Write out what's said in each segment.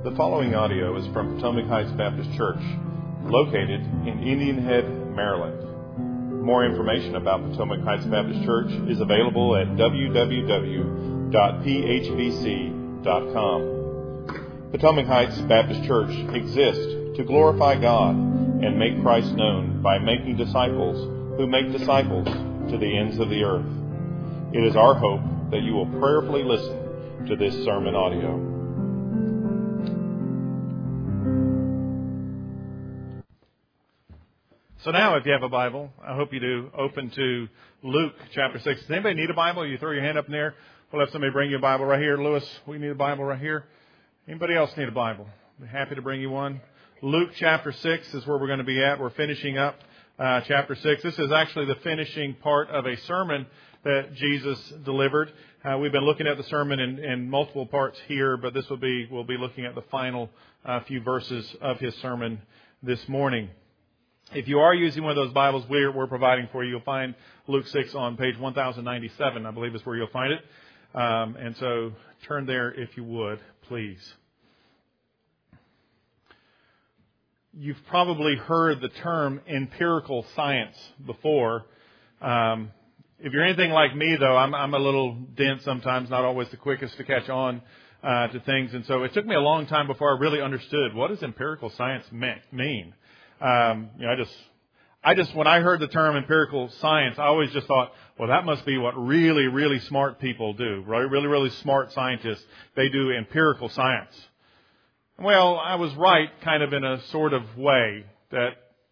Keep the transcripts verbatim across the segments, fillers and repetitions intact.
The following audio is from Potomac Heights Baptist Church, located in Indian Head, Maryland. More information about Potomac Heights Baptist Church is available at w w w dot p h b c dot com. Potomac Heights Baptist Church exists to glorify God and make Christ known by making disciples who make disciples to the ends of the earth. It is our hope that you will prayerfully listen to this sermon audio. So now, if you have a Bible, I hope you do, open to Luke chapter six. Does anybody need a Bible? You throw your hand up in there. We'll have somebody bring you a Bible right here. Lewis, we need a Bible right here. Anybody else need a Bible? We're happy to bring you one. Luke chapter six is where we're going to be at. We're finishing up uh, chapter six. This is actually the finishing part of a sermon that Jesus delivered. Uh, we've been looking at the sermon in, in multiple parts here, but this will be we'll be looking at the final uh, few verses of his sermon this morning. If you are using one of those Bibles we're, we're providing for you, you'll find Luke six on page one thousand ninety-seven, I believe is where you'll find it. Um, and so turn there if you would, please. You've probably heard the term empirical science before. Um, if you're anything like me, though, I'm, I'm a little dense sometimes, not always the quickest to catch on uh, to things. And so it took me a long time before I really understood what does empirical science mean. Um, you know, I just, I just, when I heard the term empirical science, I always just thought, well, that must be what really, really smart people do, right? Really, really smart scientists. They do empirical science. Well, I was right kind of in a sort of way that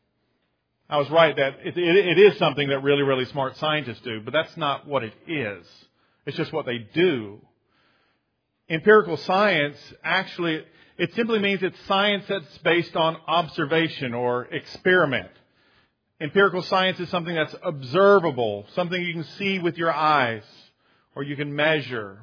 I was right that it, it, it is something that really, really smart scientists do, but that's not what it is. It's just what they do. Empirical science actually, it simply means it's science that's based on observation or experiment. Empirical science is something that's observable, something you can see with your eyes or you can measure.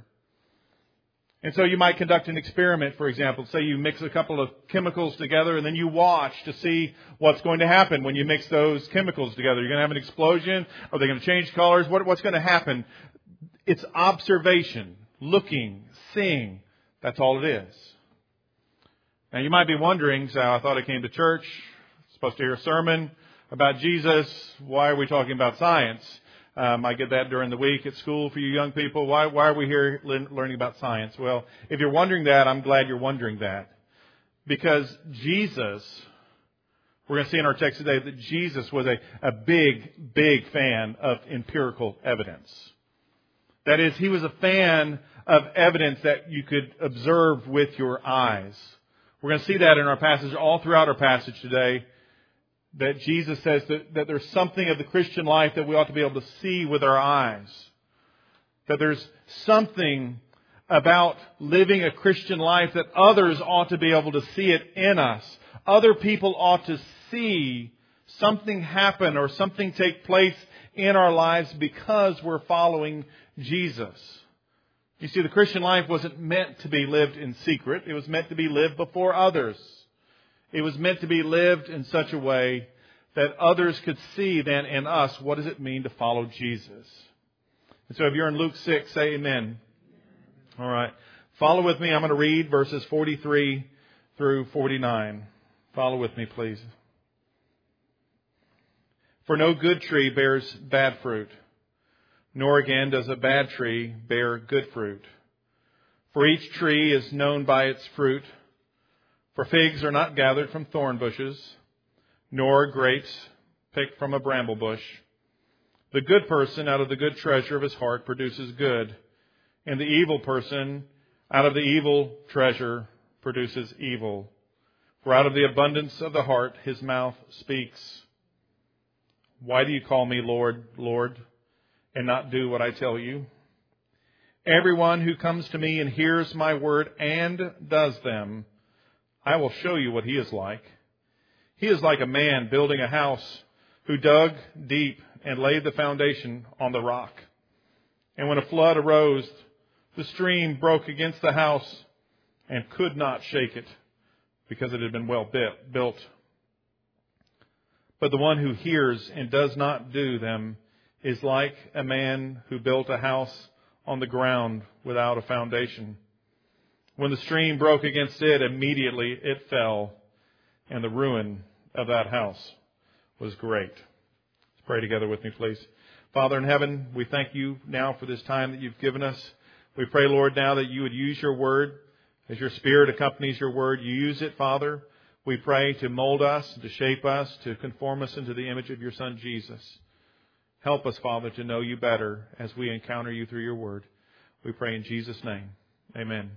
And so you might conduct an experiment, for example. Say you mix a couple of chemicals together and then you watch to see what's going to happen when you mix those chemicals together. You're going to have an explosion? Are they going to change colors? What, what's going to happen? It's observation, looking, seeing. That's all it is. Now, you might be wondering, so I thought I came to church, supposed to hear a sermon about Jesus. Why are we talking about science? Um, I get that during the week at school for you young people. Why, why are we here learning about science? Well, if you're wondering that, I'm glad you're wondering that. Because Jesus, we're going to see in our text today that Jesus was a, a big, big fan of empirical evidence. That is, he was a fan of evidence that you could observe with your eyes. We're going to see that in our passage, all throughout our passage today, that Jesus says that, that there's something of the Christian life that we ought to be able to see with our eyes. That there's something about living a Christian life that others ought to be able to see it in us. Other people ought to see something happen or something take place in our lives because we're following Jesus. You see, the Christian life wasn't meant to be lived in secret. It was meant to be lived before others. It was meant to be lived in such a way that others could see then in us what does it mean to follow Jesus. And so if you're in Luke six, say amen. All right. Follow with me. I'm going to read verses forty-three through forty-nine. Follow with me, please. For no good tree bears bad fruit, nor again does a bad tree bear good fruit. For each tree is known by its fruit. For figs are not gathered from thorn bushes, nor grapes picked from a bramble bush. The good person out of the good treasure of his heart produces good, and the evil person out of the evil treasure produces evil. For out of the abundance of the heart his mouth speaks. Why do you call me Lord, Lord, and not do what I tell you? Everyone who comes to me and hears my word and does them, I will show you what he is like. He is like a man building a house who dug deep and laid the foundation on the rock. And when a flood arose, the stream broke against the house and could not shake it because it had been well built. But the one who hears and does not do them is like a man who built a house on the ground without a foundation. When the stream broke against it, immediately it fell, and the ruin of that house was great. Let's pray together with me, please. Father in heaven, we thank you now for this time that you've given us. We pray, Lord, now that you would use your word as your Spirit accompanies your word. You use it, Father. We pray to mold us, to shape us, to conform us into the image of your Son, Jesus. Help us, Father, to know you better as we encounter you through your word. We pray in Jesus' name. Amen.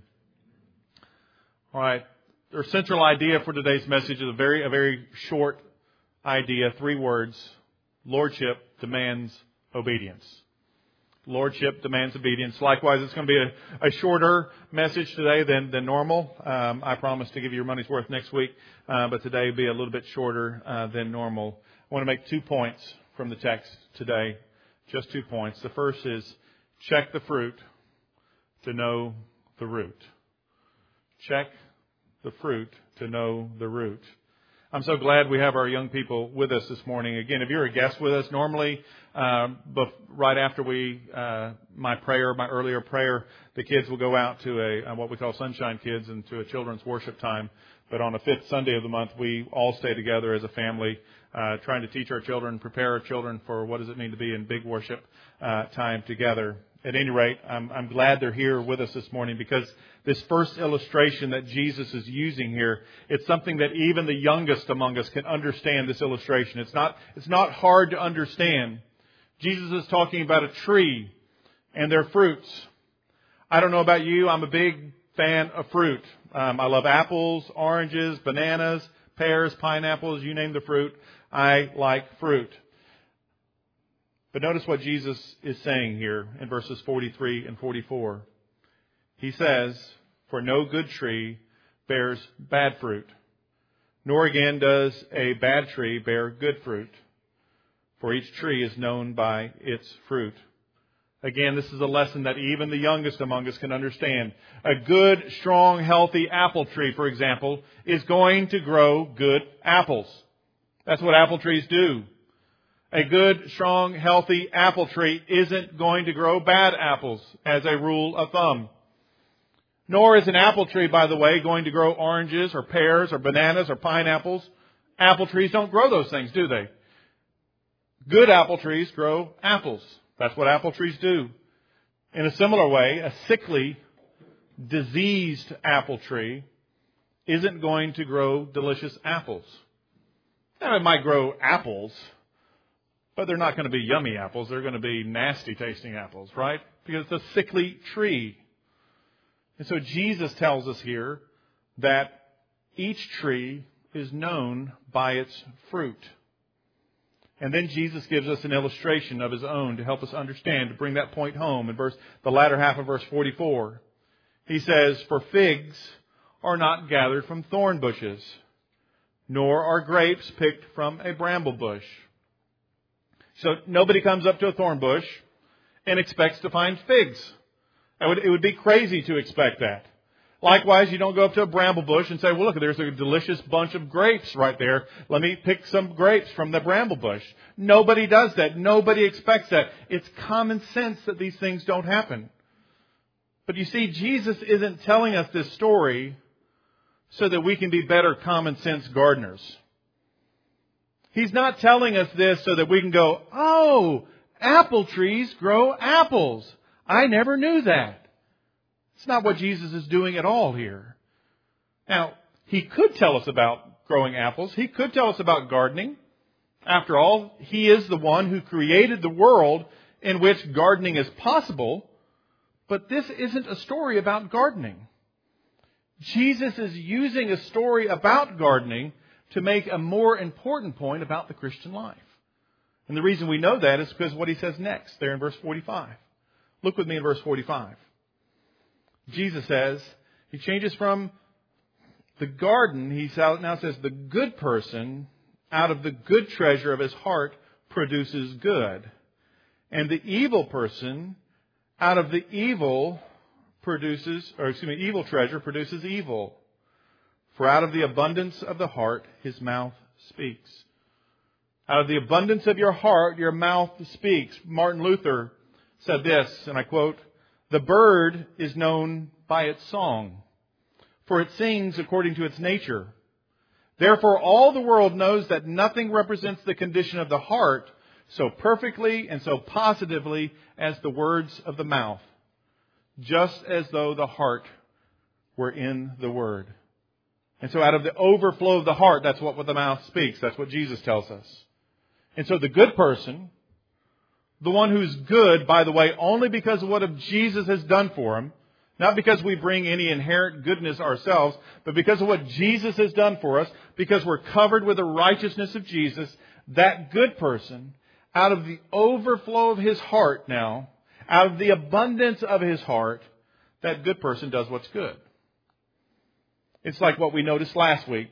All right. Our central idea for today's message is a very, a very short idea, three words. Lordship demands obedience. Lordship demands obedience. Likewise, it's going to be a, a shorter message today than, than normal. Um, I promise to give you your money's worth next week, uh, but today will be a little bit shorter uh, than normal. I want to make two points from the text today, just two points. The first is check the fruit to know the root. Check the fruit to know the root. I'm so glad we have our young people with us this morning. Again, if you're a guest with us, normally, um, bef- right after we, uh, my prayer, my earlier prayer, the kids will go out to a, uh, what we call Sunshine Kids and to a children's worship time. But on the fifth Sunday of the month, we all stay together as a family, uh, trying to teach our children, prepare our children for what does it mean to be in big worship, uh, time together. At any rate, I'm, I'm glad they're here with us this morning because this first illustration that Jesus is using here, it's something that even the youngest among us can understand this illustration. It's not, it's not hard to understand. Jesus is talking about a tree and their fruits. I don't know about you. I'm a big fan of fruit. Um, I love apples, oranges, bananas, pears, pineapples, you name the fruit. I like fruit. But notice what Jesus is saying here in verses forty-three and forty-four. He says, "For no good tree bears bad fruit, nor again does a bad tree bear good fruit. For each tree is known by its fruit." Again, this is a lesson that even the youngest among us can understand. A good, strong, healthy apple tree, for example, is going to grow good apples. That's what apple trees do. A good, strong, healthy apple tree isn't going to grow bad apples as a rule of thumb. Nor is an apple tree, by the way, going to grow oranges or pears or bananas or pineapples. Apple trees don't grow those things, do they? Good apple trees grow apples. That's what apple trees do. In a similar way, a sickly, diseased apple tree isn't going to grow delicious apples. Now, it might grow apples, but they're not going to be yummy apples. They're going to be nasty tasting apples, right? Because it's a sickly tree. And so Jesus tells us here that each tree is known by its fruit. And then Jesus gives us an illustration of his own to help us understand, to bring that point home in verse, the latter half of verse forty-four. He says, "For figs are not gathered from thorn bushes, nor are grapes picked from a bramble bush." So nobody comes up to a thorn bush and expects to find figs. It would, it would be crazy to expect that. Likewise, you don't go up to a bramble bush and say, "Well, look, there's a delicious bunch of grapes right there. Let me pick some grapes from the bramble bush." Nobody does that. Nobody expects that. It's common sense that these things don't happen. But you see, Jesus isn't telling us this story so that we can be better common sense gardeners. He's not telling us this so that we can go, "Oh, apple trees grow apples. I never knew that." It's not what Jesus is doing at all here. Now, he could tell us about growing apples. He could tell us about gardening. After all, he is the one who created the world in which gardening is possible. But this isn't a story about gardening. Jesus is using a story about gardening to make a more important point about the Christian life. And the reason we know that is because of what he says next, there in verse forty-five. Look with me in verse forty-five. Jesus says, he changes from the garden, he now says, "The good person out of the good treasure of his heart produces good. And the evil person out of the evil produces, or excuse me, evil treasure produces evil. For out of the abundance of the heart, his mouth speaks." Out of the abundance of your heart, your mouth speaks. Martin Luther said this, and I quote, "The bird is known by its song, for it sings according to its nature. Therefore, all the world knows that nothing represents the condition of the heart so perfectly and so positively as the words of the mouth, just as though the heart were in the Word. And so out of the overflow of the heart, that's what the mouth speaks. That's what Jesus tells us. And so the good person, the one who's good, by the way, only because of what Jesus has done for him, not because we bring any inherent goodness ourselves, but because of what Jesus has done for us, because we're covered with the righteousness of Jesus, that good person, out of the overflow of his heart now, out of the abundance of his heart, that good person does what's good. It's like what we noticed last week.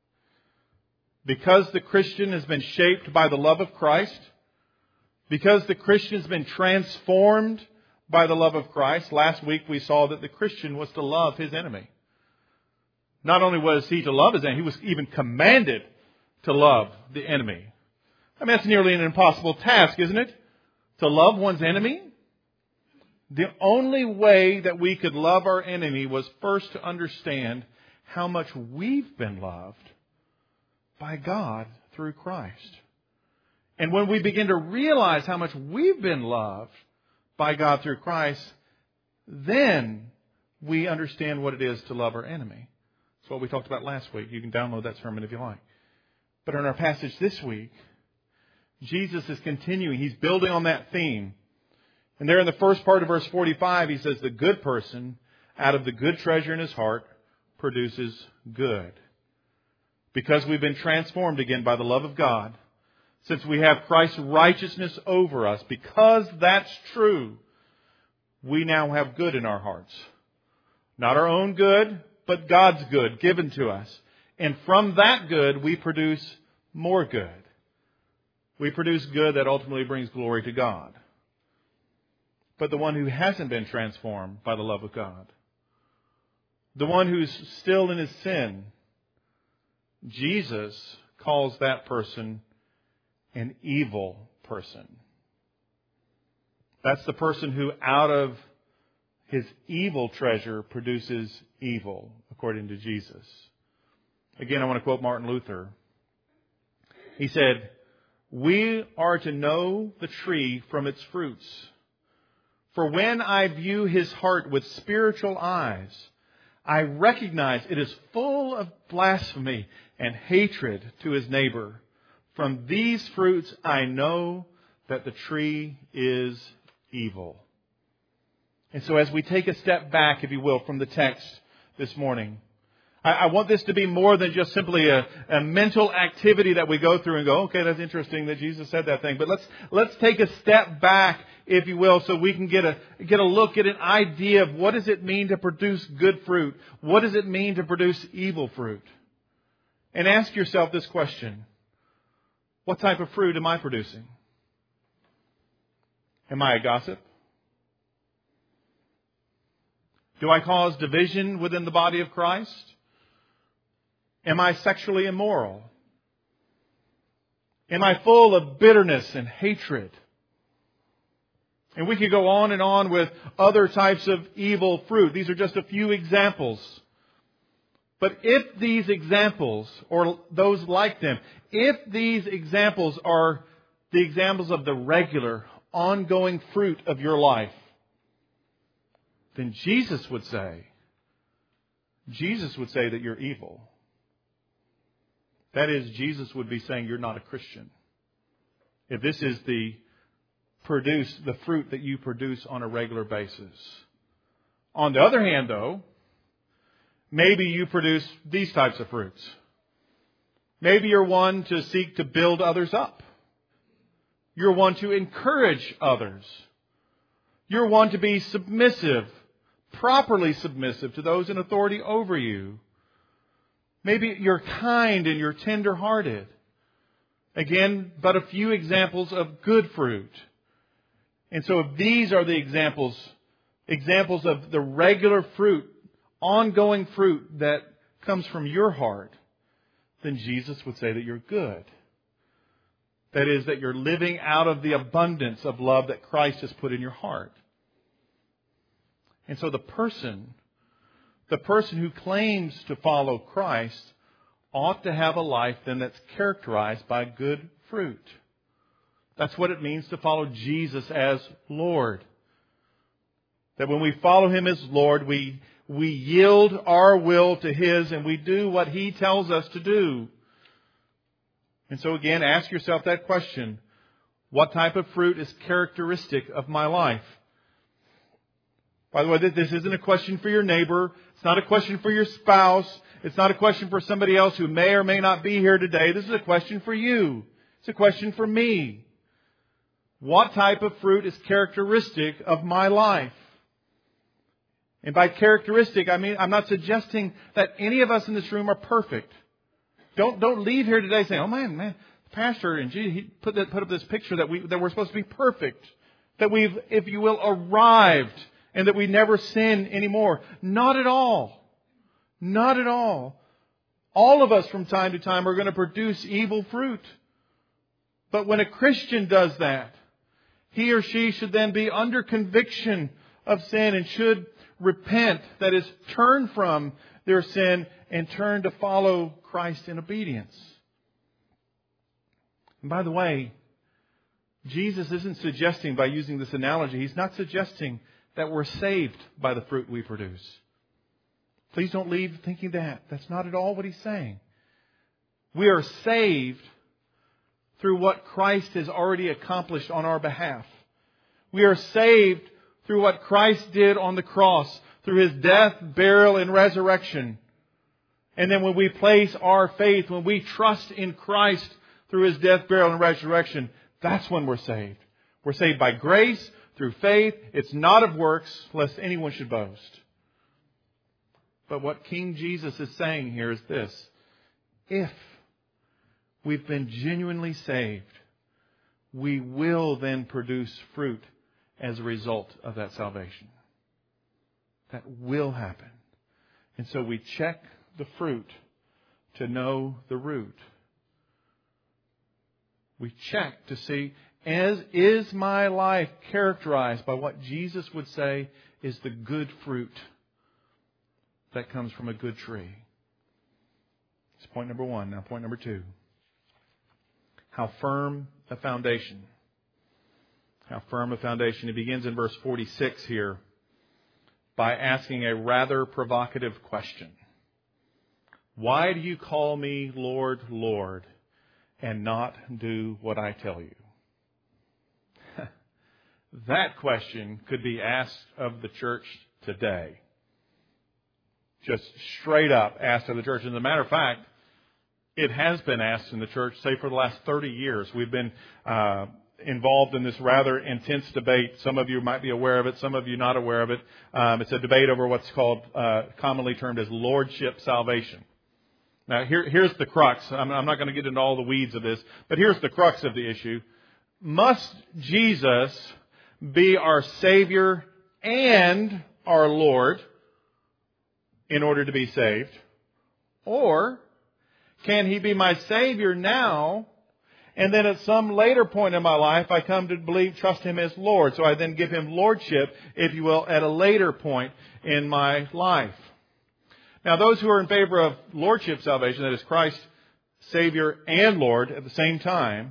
Because the Christian has been shaped by the love of Christ, because the Christian has been transformed by the love of Christ, last week we saw that the Christian was to love his enemy. Not only was he to love his enemy, he was even commanded to love the enemy. I mean, that's nearly an impossible task, isn't it? To love one's enemy? The only way that we could love our enemy was first to understand how much we've been loved by God through Christ. And when we begin to realize how much we've been loved by God through Christ, then we understand what it is to love our enemy. That's what we talked about last week. You can download that sermon if you like. But in our passage this week, Jesus is continuing. He's building on that theme. And there in the first part of verse forty-five, he says, the good person, out of the good treasure in his heart, produces good. Because we've been transformed again by the love of God, since we have Christ's righteousness over us, because that's true, we now have good in our hearts. Not our own good, but God's good given to us. And from that good, we produce more good. We produce good that ultimately brings glory to God. But the one who hasn't been transformed by the love of God, the one who's still in his sin, Jesus calls that person an evil person. That's the person who out of his evil treasure produces evil, according to Jesus. Again, I want to quote Martin Luther. He said, we are to know the tree from its fruits. For when I view his heart with spiritual eyes, I recognize it is full of blasphemy and hatred to his neighbor. From these fruits I know that the tree is evil. And so as we take a step back, if you will, from the text this morning, I, I want this to be more than just simply a, a mental activity that we go through and go, okay, that's interesting that Jesus said that thing. But let's let's take a step back, if you will, so we can get a get a look at an idea of what does it mean to produce good fruit? What does it mean to produce evil fruit? And ask yourself this question. What type of fruit am I producing? Am I a gossip? Do I cause division within the body of Christ? Am I sexually immoral? Am I full of bitterness and hatred? And we could go on and on with other types of evil fruit. These are just a few examples. But if these examples, or those like them, if these examples are the examples of the regular, ongoing fruit of your life, then Jesus would say, Jesus would say that you're evil. That is, Jesus would be saying you're not a Christian. If this is the produce, the fruit that you produce on a regular basis. On the other hand, though, maybe you produce these types of fruits. Maybe you're one to seek to build others up. You're one to encourage others. You're one to be submissive, properly submissive to those in authority over you. Maybe you're kind and you're tender-hearted. Again, but a few examples of good fruit. And so if these are the examples, examples of the regular fruit, ongoing fruit that comes from your heart, then Jesus would say that you're good. That is, that you're living out of the abundance of love that Christ has put in your heart. And so the person, The person who claims to follow Christ ought to have a life then that's characterized by good fruit. That's what it means to follow Jesus as Lord. That when we follow Him as Lord, we, we yield our will to His and we do what He tells us to do. And so again, ask yourself that question. What type of fruit is characteristic of my life? By the way, this isn't a question for your neighbor. It's not a question for your spouse. It's not a question for somebody else who may or may not be here today. This is a question for you. It's a question for me. What type of fruit is characteristic of my life? And by characteristic, I mean, I'm not suggesting that any of us in this room are perfect. Don't, don't leave here today saying, oh man, man, the pastor and gee, he put that, put up this picture that we, that we're supposed to be perfect. That we've, if you will, arrived and that we never sin anymore. Not at all. Not at all. All of us from time to time are going to produce evil fruit. But when a Christian does that, he or she should then be under conviction of sin and should repent, that is, turn from their sin and turn to follow Christ in obedience. And by the way, Jesus isn't suggesting, by using this analogy, He's not suggesting that we're saved by the fruit we produce. Please don't leave thinking that. That's not at all what He's saying. We are saved through what Christ has already accomplished on our behalf. We are saved through what Christ did on the cross, through His death, burial, and resurrection. And then when we place our faith, when we trust in Christ through His death, burial, and resurrection, that's when we're saved. We're saved by grace, through faith. It's not of works, lest anyone should boast. But what King Jesus is saying here is this. If we've been genuinely saved, we will then produce fruit as a result of that salvation. That will happen. And so we check the fruit to know the root. We check to see, as is my life characterized by what Jesus would say is the good fruit that comes from a good tree. That's point number one. Now point number two. How firm a foundation. How firm a foundation. He begins in verse forty-six here by asking a rather provocative question. Why do you call me Lord, Lord, and not do what I tell you? That question could be asked of the church today. Just straight up asked of the church. As a matter of fact, it has been asked in the church, say, for the last thirty years. We've been uh, involved in this rather intense debate. Some of you might be aware of it. Some of you not aware of it. Um, it's a debate over what's called, uh, commonly termed as lordship salvation. Now, here, here's the crux. I'm, I'm not going to get into all the weeds of this, but here's the crux of the issue. Must Jesus be our Savior and our Lord in order to be saved? Or can He be my Savior now, and then at some later point in my life I come to believe, trust Him as Lord? So I then give Him lordship, if you will, at a later point in my life. Now, those who are in favor of lordship salvation, that is Christ, Savior and Lord at the same time,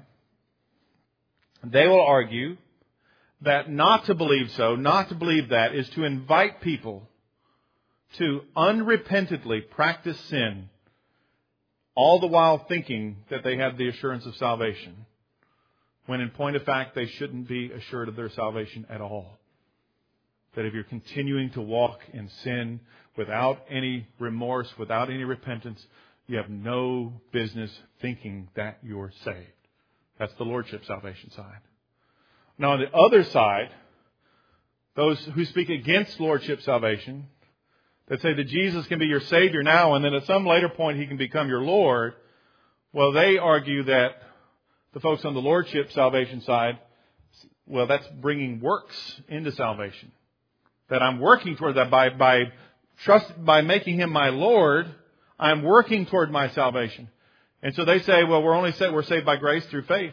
they will argue that not to believe so, not to believe that, is to invite people to unrepentantly practice sin, all the while thinking that they have the assurance of salvation, when in point of fact they shouldn't be assured of their salvation at all. That if you're continuing to walk in sin without any remorse, without any repentance, you have no business thinking that you're saved. That's the lordship salvation side. Now on the other side, those who speak against lordship salvation, that say that Jesus can be your Savior now and then at some later point He can become your Lord, well, they argue that the folks on the lordship salvation side, well, that's bringing works into salvation. That I'm working toward that by, by trust, by making Him my Lord, I'm working toward my salvation. And so they say, well, we're only saved, we're saved by grace through faith.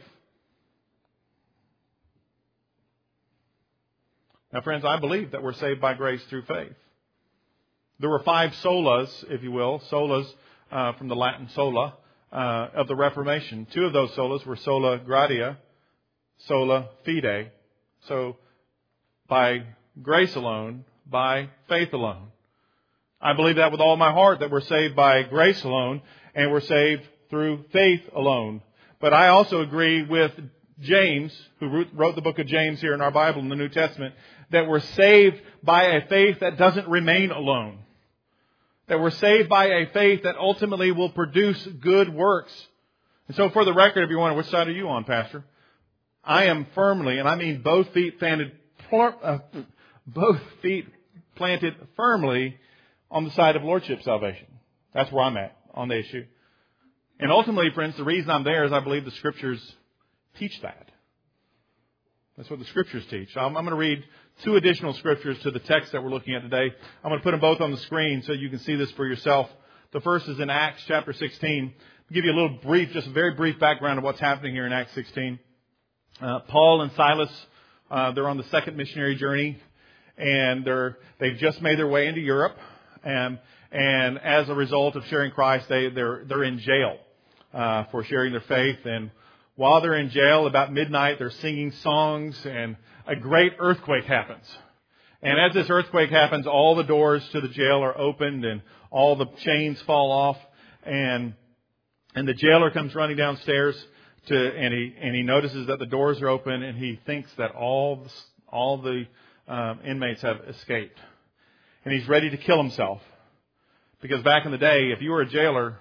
Now, friends, I believe that we're saved by grace through faith. There were five solas, if you will, solas uh, from the Latin sola, uh, of the Reformation. Two of those solas were sola gratia, sola fide. So, by grace alone, by faith alone. I believe that with all my heart, that we're saved by grace alone, and we're saved through faith alone. But I also agree with James, who wrote the book of James here in our Bible in the New Testament, that we're saved by a faith that doesn't remain alone. That we're saved by a faith that ultimately will produce good works. And so for the record, if you wonder, which side are you on, Pastor? I am firmly, and I mean both feet planted, uh, both feet planted firmly on the side of Lordship salvation. That's where I'm at on the issue. And ultimately, friends, the reason I'm there is I believe the Scriptures teach that. That's what the Scriptures teach. I'm, I'm going to read two additional Scriptures to the text that we're looking at today. I'm going to put them both on the screen so you can see this for yourself. The first is in Acts chapter sixteen. I'll give you a little brief, just a very brief background of what's happening here in Acts sixteen. Uh, Paul and Silas, uh, they're on the second missionary journey, and they're they've just made their way into Europe, and and as a result of sharing Christ, they they're they're in jail uh, for sharing their faith. And while they're in jail, about midnight, they're singing songs, and a great earthquake happens. And as this earthquake happens, all the doors to the jail are opened, and all the chains fall off, and and the jailer comes running downstairs. To, and he and he notices that the doors are open, and he thinks that all the, all the um, inmates have escaped, and he's ready to kill himself, because back in the day, if you were a jailer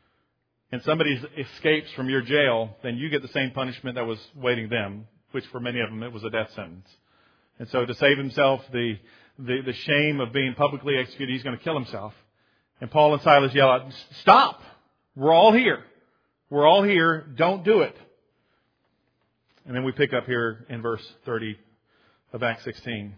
and somebody escapes from your jail, then you get the same punishment that was waiting them, which for many of them it was a death sentence. And so to save himself the the, the shame of being publicly executed, he's going to kill himself. And Paul and Silas yell out, "Stop! We're all here. We're all here. Don't do it." And then we pick up here in verse thirty of Acts sixteen.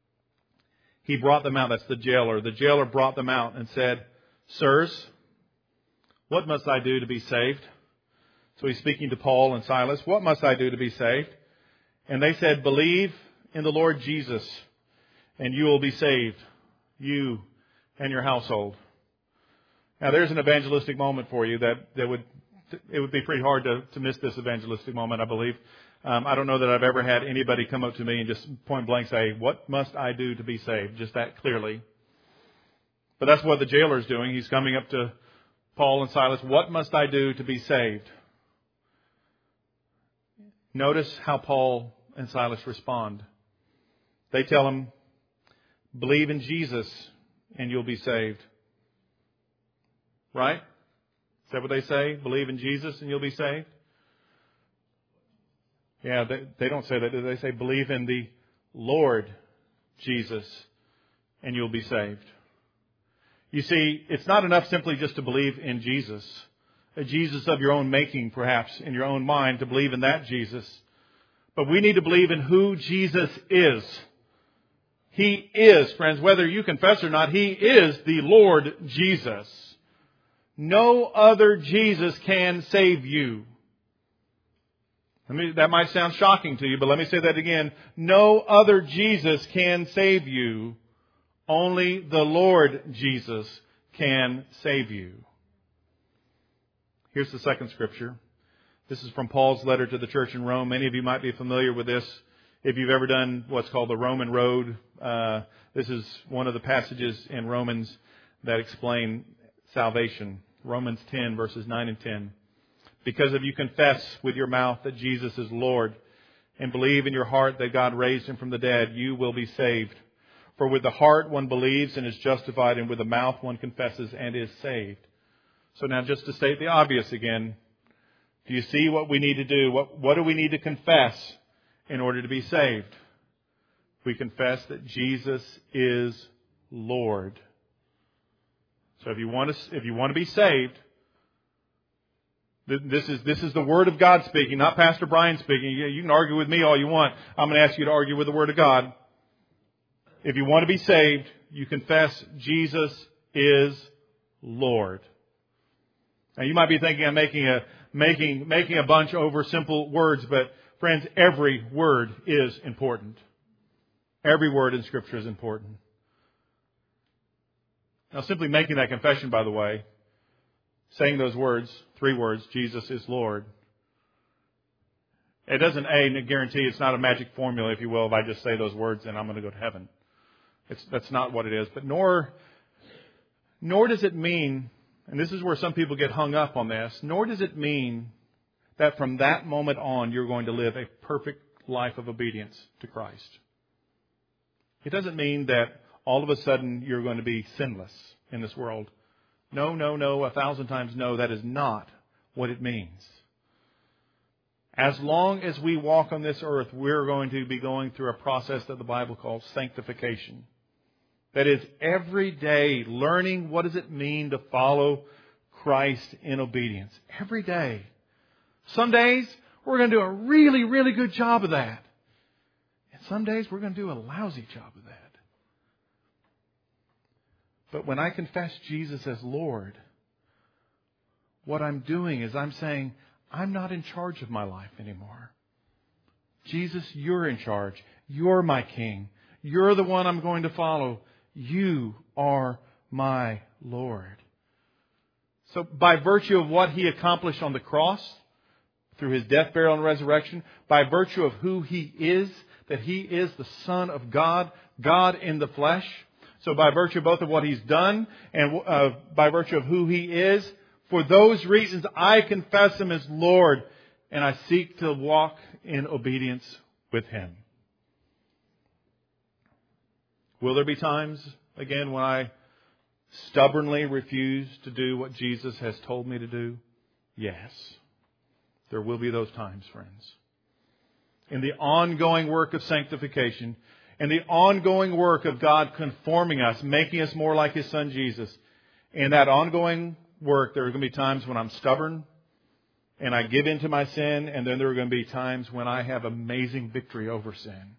He brought them out. That's the jailer. The jailer brought them out and said, "Sirs, what must I do to be saved?" So he's speaking to Paul and Silas. "What must I do to be saved?" And they said, "Believe in the Lord Jesus, and you will be saved, you and your household." Now there's an evangelistic moment for you that, that would It would be pretty hard to, to miss this evangelistic moment, I believe. Um, I don't know that I've ever had anybody come up to me and just point blank say, "What must I do to be saved?" Just that clearly. But that's what the jailer is doing. He's coming up to Paul and Silas. "What must I do to be saved?" Notice how Paul and Silas respond. They tell him, "Believe in Jesus and you'll be saved." Right? Is that what they say? Believe in Jesus and you'll be saved? Yeah, they, they don't say that. They say believe in the Lord Jesus and you'll be saved. You see, it's not enough simply just to believe in Jesus. A Jesus of your own making, perhaps, in your own mind, to believe in that Jesus. But we need to believe in who Jesus is. He is, friends, whether you confess or not, He is the Lord Jesus. No other Jesus can save you. I mean, that might sound shocking to you, but let me say that again. No other Jesus can save you. Only the Lord Jesus can save you. Here's the second scripture. This is from Paul's letter to the church in Rome. Many of you might be familiar with this. If you've ever done what's called the Roman Road, uh, this is one of the passages in Romans that explain salvation. Romans ten, verses nine and ten. "Because if you confess with your mouth that Jesus is Lord and believe in your heart that God raised Him from the dead, you will be saved. For with the heart one believes and is justified, and with the mouth one confesses and is saved." So now just to state the obvious again, do you see what we need to do? What, what do we need to confess in order to be saved? We confess that Jesus is Lord. So if you want to, if you want to be saved, this is this is the Word of God speaking, not Pastor Brian speaking. You can argue with me all you want. I'm going to ask you to argue with the Word of God. If you want to be saved, you confess Jesus is Lord. Now you might be thinking I'm making a making making a bunch over simple words, but friends, every word is important. Every word in Scripture is important. Now, simply making that confession, by the way, saying those words, three words, Jesus is Lord, it doesn't, A, guarantee, it's not a magic formula, if you will, if I just say those words and I'm going to go to heaven. It's, that's not what it is. But nor, nor does it mean, and this is where some people get hung up on this, nor does it mean that from that moment on you're going to live a perfect life of obedience to Christ. It doesn't mean that all of a sudden you're going to be sinless in this world. No, no, no, a thousand times no, that is not what it means. As long as we walk on this earth, we're going to be going through a process that the Bible calls sanctification. That is, every day learning what does it mean to follow Christ in obedience. Every day. Some days we're going to do a really, really good job of that. And some days we're going to do a lousy job of that. But when I confess Jesus as Lord, what I'm doing is I'm saying, I'm not in charge of my life anymore. Jesus, you're in charge. You're my King. You're the one I'm going to follow. You are my Lord. So by virtue of what He accomplished on the cross, through His death, burial, and resurrection, by virtue of who He is, that He is the Son of God, God in the flesh. So by virtue both of what He's done and uh, by virtue of who He is, for those reasons I confess Him as Lord and I seek to walk in obedience with Him. Will there be times, again, when I stubbornly refuse to do what Jesus has told me to do? Yes. There will be those times, friends. In the ongoing work of sanctification, and the ongoing work of God conforming us, making us more like His Son Jesus, in that ongoing work, there are going to be times when I'm stubborn and I give in to my sin, and then there are going to be times when I have amazing victory over sin.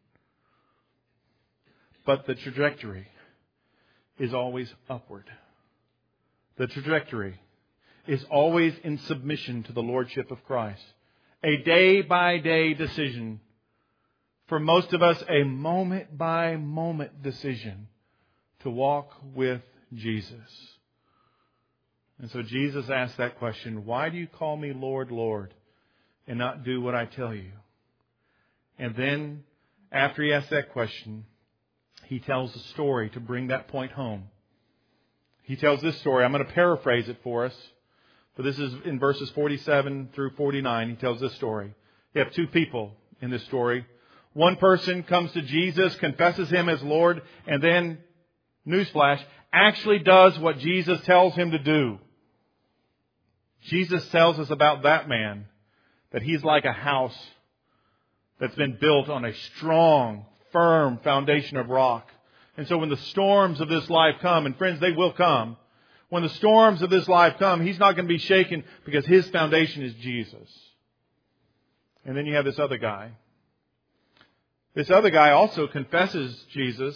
But the trajectory is always upward. The trajectory is always in submission to the Lordship of Christ. A day-by-day decision. For most of us, a moment-by-moment decision to walk with Jesus. And so Jesus asked that question, why do you call me Lord, Lord, and not do what I tell you? And then, after He asked that question, He tells a story to bring that point home. He tells this story. I'm going to paraphrase it for us. But this is in verses forty-seven through forty-nine. He tells this story. You have two people in this story. One person comes to Jesus, confesses Him as Lord, and then, newsflash, actually does what Jesus tells him to do. Jesus tells us about that man that he's like a house that's been built on a strong, firm foundation of rock. And so when the storms of this life come, and friends, they will come, when the storms of this life come, he's not going to be shaken because his foundation is Jesus. And then you have this other guy. This other guy also confesses Jesus.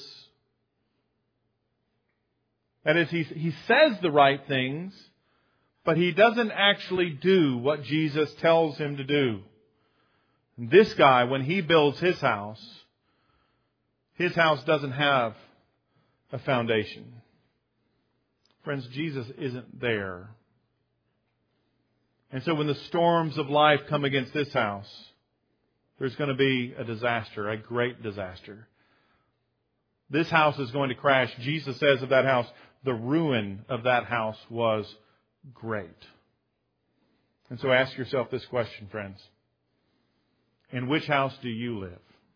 That is, he, he says the right things, but he doesn't actually do what Jesus tells him to do. And this guy, when he builds his house, his house doesn't have a foundation. Friends, Jesus isn't there. And so when the storms of life come against this house, there's going to be a disaster, a great disaster. This house is going to crash. Jesus says of that house, the ruin of that house was great. And so ask yourself this question, friends. In which house do you live?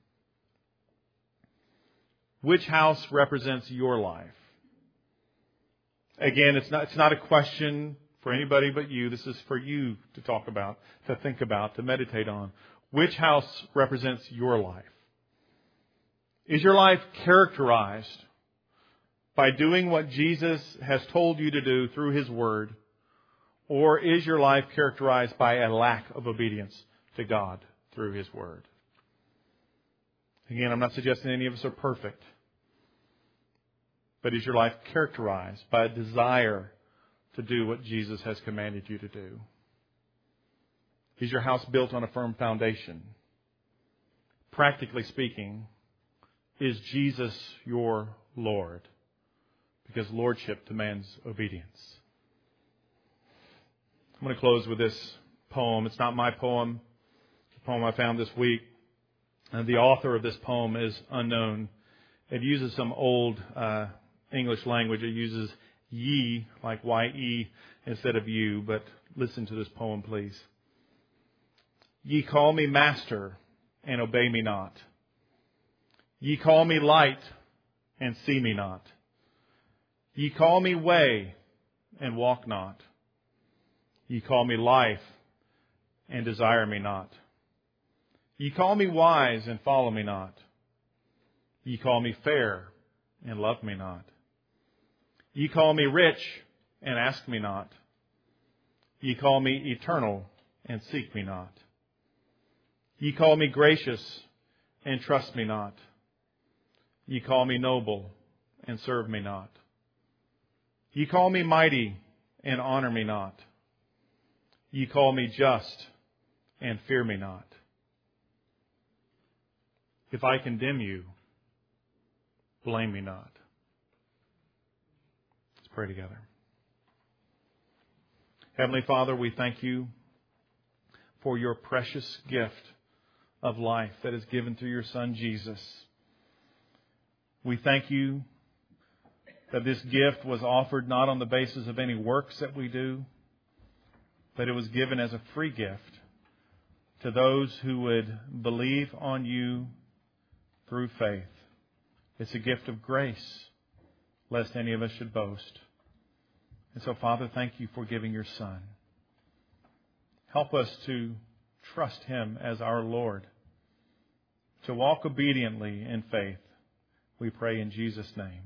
Which house represents your life? Again, it's not, it's not a question for anybody but you. This is for you to talk about, to think about, to meditate on. Which house represents your life? Is your life characterized by doing what Jesus has told you to do through His Word? Or is your life characterized by a lack of obedience to God through His Word? Again, I'm not suggesting any of us are perfect. But is your life characterized by a desire to do what Jesus has commanded you to do? Is your house built on a firm foundation? Practically speaking, is Jesus your Lord? because lordship demands obedience. I'm going to close with this poem. It's not my poem. It's a poem I found this week. And the author of this poem is unknown. It uses some old uh, English language. It uses ye, like Y E, instead of you. But listen to this poem, please. Ye call me master, and obey me not. Ye call me light, and see me not. Ye call me way, and walk not. Ye call me life, and desire me not. Ye call me wise, and follow me not. Ye call me fair, and love me not. Ye call me rich, and ask me not. Ye call me eternal, and seek me not. Ye call me gracious, and trust me not. Ye call me noble, and serve me not. Ye call me mighty, and honor me not. Ye call me just, and fear me not. If I condemn you, blame me not. Let's pray together. Heavenly Father, we thank you for your precious gift of life that is given through your Son, Jesus. We thank you that this gift was offered not on the basis of any works that we do, but it was given as a free gift to those who would believe on you through faith. It's a gift of grace, lest any of us should boast. And so, Father, thank you for giving your Son. Help us to trust him as our Lord, to walk obediently in faith. We pray in Jesus' name.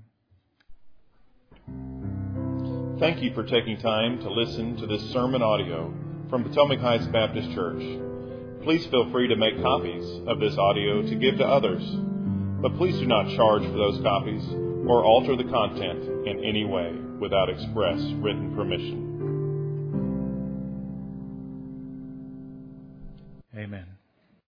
Thank you for taking time to listen to this sermon audio from Potomac Heights Baptist Church. Please feel free to make copies of this audio to give to others, but please do not charge for those copies or alter the content in any way without express written permission. Amen.